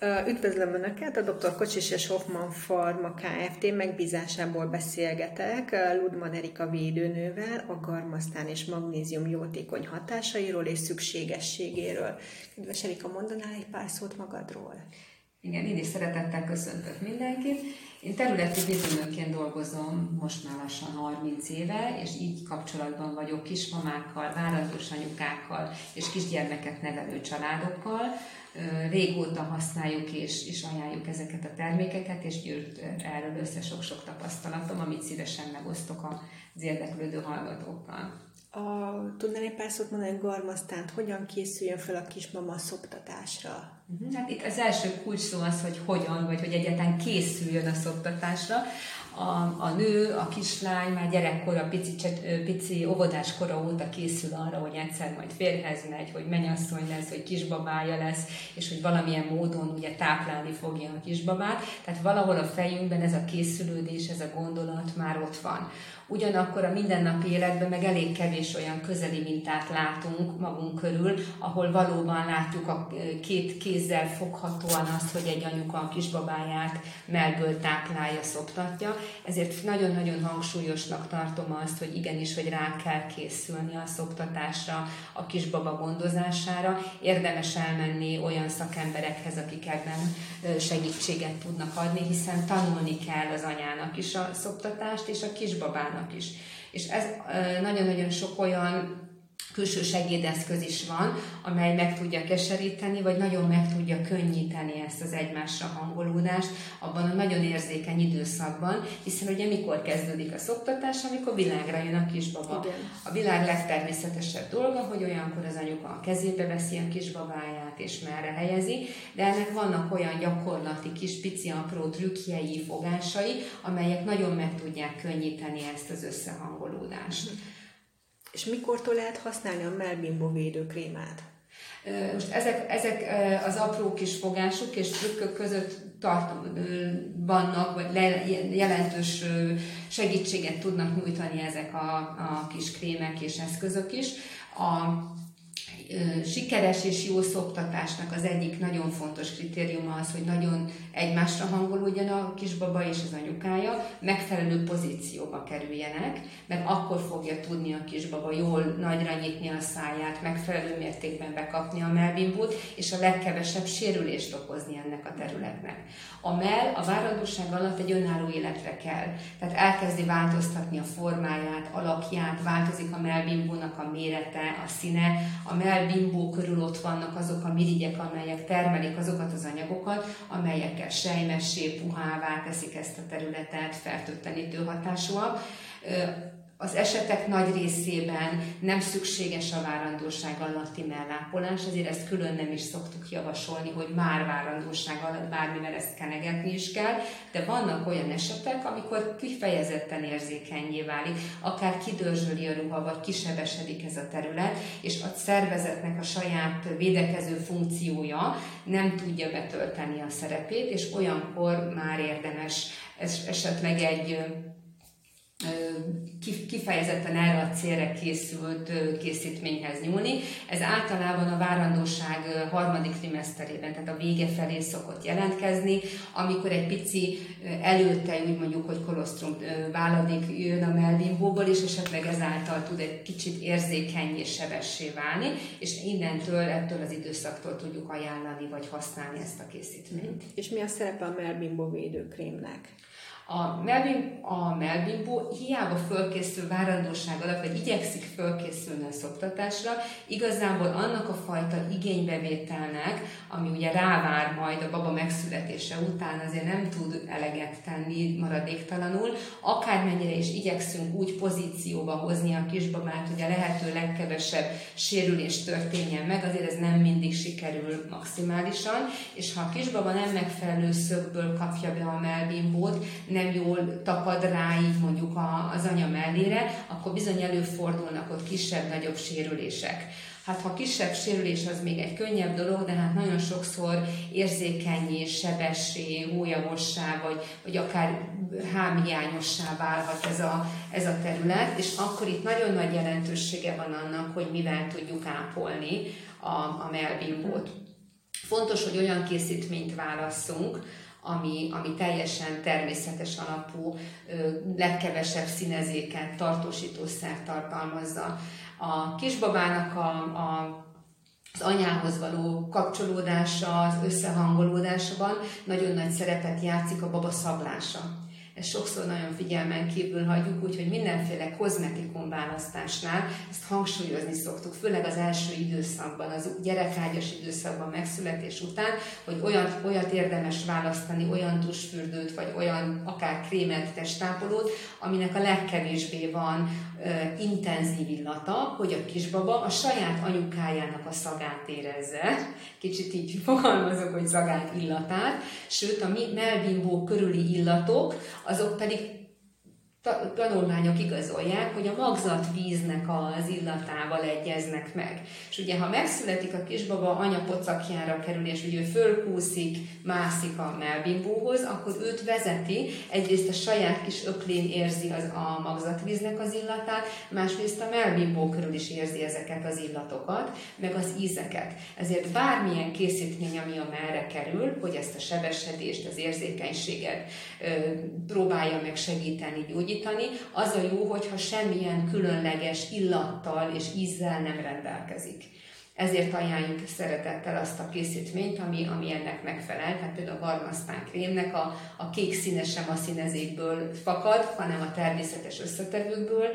Üdvözlöm Önöket! A Dr. Kocsis és Hoffmann Pharma Kft. Megbízásából beszélgetek Ludman Erika védőnővel a garmasztán és magnézium jótékony hatásairól és szükségességéről. Kedves Erika, mondanál egy pár szót magadról? Igen, én is szeretettel köszöntök mindenkit. Én területi védőnőként dolgozom most már lassan 30 éve, és így kapcsolatban vagyok kismamákkal, várandós anyukákkal és kisgyermeket nevelő családokkal. Régóta használjuk és ajánljuk ezeket a termékeket, és gyűlt erről össze sok-sok tapasztalatom, amit szívesen megosztok az érdeklődő hallgatókkal. Tudnál egy pár szót mondani, garmasztánt hogyan készüljön fel a kismama a szoptatásra? Hát itt az első kulcs szó az, hogy hogyan, vagy hogy egyáltalán készüljön a szoptatásra. A nő, a kislány már gyerekkora, pici óvodás kora óta készül arra, hogy egyszer majd férjhez megy, hogy mennyasszony lesz, hogy kisbabája lesz, és hogy valamilyen módon ugye táplálni fogja a kisbabát. Tehát valahol a fejünkben ez a készülődés, ez a gondolat már ott van. Ugyanakkor a mindennapi életben meg elég kevés olyan közeli mintát látunk magunk körül, ahol valóban látjuk a két kézzel foghatóan azt, hogy egy anyuka a kisbabáját mellből táplálja, szoptatja. Ezért nagyon-nagyon hangsúlyosnak tartom azt, hogy igenis, hogy rá kell készülni a szoptatásra, a kisbaba gondozására. Érdemes elmenni olyan szakemberekhez, akik ebben segítséget tudnak adni, hiszen tanulni kell az anyának is a szoptatást, és a kisbabának is. És ez nagyon-nagyon sok olyan külső segédeszköz is van, amely meg tudja keseríteni, vagy nagyon meg tudja könnyíteni ezt az egymásra hangolódást abban a nagyon érzékeny időszakban, hiszen ugye mikor kezdődik a szoptatás, amikor világra jön a kisbaba. Igen. A világ legtermészetesebb dolga, hogy olyankor az anyuka a kezébe veszi a kisbabáját és merre helyezi, de ennek vannak olyan gyakorlati kis pici apró trükkjei, fogásai, amelyek nagyon meg tudják könnyíteni ezt az összehangolódást. És mikortól lehet használni a Melbimbo védőkrémát? Most ezek az apró kis fogások és trükkök között vannak, vagy jelentős segítséget tudnak nyújtani ezek a kis krémek és eszközök is. A sikeres és jó szoptatásnak az egyik nagyon fontos kritériuma az, hogy nagyon egymásra hangolódjon a kisbaba és az anyukája, megfelelő pozícióba kerüljenek, mert akkor fogja tudni a kisbaba jól nagyra nyitni a száját, megfelelő mértékben bekapni a mellbimbót, és a legkevesebb sérülést okozni ennek a területnek. A mell a várandóság alatt egy önálló életre kell, tehát elkezdi változtatni a formáját, alakját, változik a mellbimbónak a mérete, a színe, a mellbimbó körül ott vannak azok a mirigyek, amelyek termelik azokat az anyagokat, amelyekkel sejmessé, puhává teszik ezt a területet, fertőtlenítő hatásúak. Az esetek nagy részében nem szükséges a várandóság alatti mellápolás, ezért ezt külön nem is szoktuk javasolni, hogy már várandóság alatt bármivel ezt kenegetni is kell, de vannak olyan esetek, amikor kifejezetten érzékennyé válik, akár kidörzsöli a ruha, vagy kisebesedik ez a terület, és a szervezetnek a saját védekező funkciója nem tudja betölteni a szerepét, és olyankor már érdemes esetleg egy kifejezetten erre a célra készült készítményhez nyúlni. Ez általában a várandóság harmadik trimeszterében, tehát a vége felé szokott jelentkezni, amikor egy pici előtte, úgy mondjuk, hogy kolostrum váladék jön a mellbimbóból, és esetleg ezáltal tud egy kicsit érzékeny és sebessé válni, és ettől az időszaktól tudjuk ajánlani, vagy használni ezt a készítményt. És mi a szerepe a Melbimbo védőkrémnek? A mellbimbó hiába fölkészül várandóság alatt, vagy igyekszik fölkészülni a szoptatásra, igazából annak a fajta igénybevételnek, ami ugye rávár majd a baba megszületése után, azért nem tud eleget tenni maradéktalanul, akármennyire is igyekszünk úgy pozícióba hozni a kisbabát, hogy a lehető legkevesebb sérülés történjen meg, azért ez nem mindig sikerül maximálisan, és ha a kisbaba nem megfelelő szögből kapja be a mellbimbót, nem jól tapad rá így mondjuk az anya mellére, akkor bizony előfordulnak ott kisebb-nagyobb sérülések. Hát ha kisebb sérülés, az még egy könnyebb dolog, de hát nagyon sokszor érzékennyé, sebessé, hólyamossá, vagy akár hámhiányossá válhat ez a terület, és akkor itt nagyon nagy jelentősége van annak, hogy mivel tudjuk ápolni a mellbimbót. Fontos, hogy olyan készítményt válasszunk, ami teljesen természetes alapú, legkevesebb színezéket, tartósítószert tartalmazza. A kisbabának az anyához való kapcsolódása, az összehangolódásában nagyon nagy szerepet játszik a baba szaglása. Ezt sokszor nagyon figyelmen kívül hagyjuk, úgyhogy mindenféle kozmetikum választásnál ezt hangsúlyozni szoktuk, főleg az első időszakban, az gyerekágyas időszakban, megszületés után, hogy olyat érdemes választani, olyan tusfürdőt, vagy olyan akár krémet, testápolót, aminek a legkevésbé van intenzív illata, hogy a kisbaba a saját anyukájának a szagát érezze, kicsit így fogalmazok, hogy szagát, illatát, sőt a mi mellbimbó körüli illatok, azok pedig tanulmányok igazolják, hogy a magzatvíznek az illatával egyeznek meg. És ugye, ha megszületik a kisbaba, anya pocakjára kerül, és ugye ő fölkúszik, mászik a mellbimbóhoz, akkor őt vezeti, egyrészt a saját kis öklén érzi a magzatvíznek az illatát, másrészt a mellbimbó körül is érzi ezeket az illatokat, meg az ízeket. Ezért bármilyen készítmény, ami a mellre kerül, hogy ezt a sebesedést, az érzékenységet próbálja meg segíteni, gyógyítani, az a jó, hogyha semmilyen különleges illattal és ízzel nem rendelkezik. Ezért ajánljuk szeretettel azt a készítményt, ami ennek megfelel. Tehát például a Garmasztán krémnek a kék színe sem a színezékből fakad, hanem a természetes összetevőkből,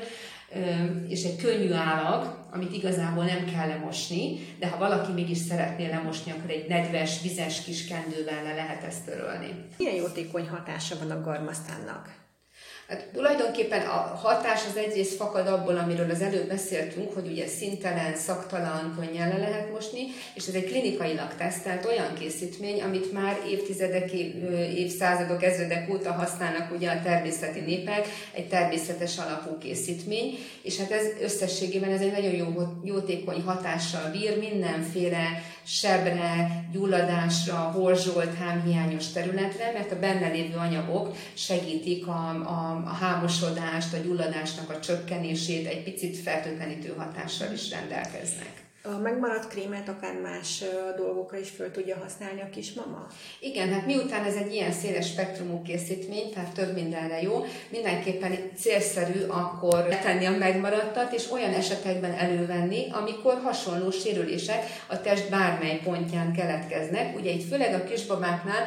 és egy könnyű állag, amit igazából nem kell lemosni, de ha valaki mégis szeretné lemosni, akkor egy nedves, vizes kis kendővel le lehet ezt törölni. Milyen jótékony hatása van a Garmasztánnak? Hát tulajdonképpen a hatás az egyrészt fakad abból, amiről az előbb beszéltünk, hogy ugye színtelen, szagtalan, könnyen le lehet mosni, és ez egy klinikailag tesztelt olyan készítmény, amit már évtizedek, évszázadok, ezredek óta használnak ugye a természeti népek, egy természetes alapú készítmény, és hát ez összességében ez egy nagyon jótékony hatással bír mindenféle sebre, gyulladásra, horzsolt, hámhiányos területre, mert a benne lévő anyagok segítik a hámosodást, a gyulladásnak a csökkenését, egy picit fertőtlenítő hatással is rendelkeznek. A megmaradt krémet akár más dolgokra is föl tudja használni a kismama? Igen, hát miután ez egy ilyen széles spektrumú készítmény, tehát több mindenre jó, mindenképpen célszerű akkor tenni a megmaradtat, és olyan esetekben elővenni, amikor hasonló sérülések a test bármely pontján keletkeznek. Ugye itt főleg a kisbabáknál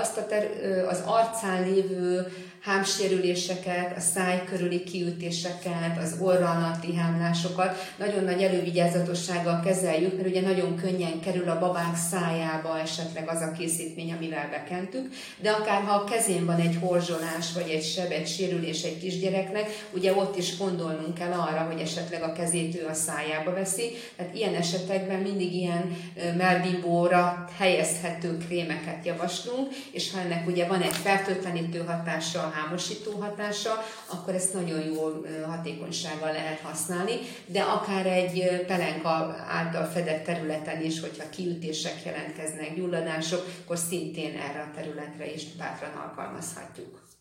az arcán lévő hámsérüléseket, a száj körüli kiütéseket, az orra alatti hámlásokat nagyon nagy elővigyázatossággal kezeljük, mert ugye nagyon könnyen kerül a babák szájába esetleg az a készítmény, amivel bekentük, de akár ha a kezén van egy horzsolás, vagy egy seb, egy sérülés egy kisgyereknek, ugye ott is gondolnunk kell arra, hogy esetleg a kezét ő a szájába veszi, tehát ilyen esetekben mindig ilyen mellbimbóra helyezhető krémeket javaslunk, és ha ennek ugye van egy fertőtlenítő hatása, hámosító hatása, akkor ezt nagyon jó hatékonysággal lehet használni, de akár egy pelenka által fedett területen is, hogyha kiütések jelentkeznek, gyulladások, akkor szintén erre a területre is bátran alkalmazhatjuk.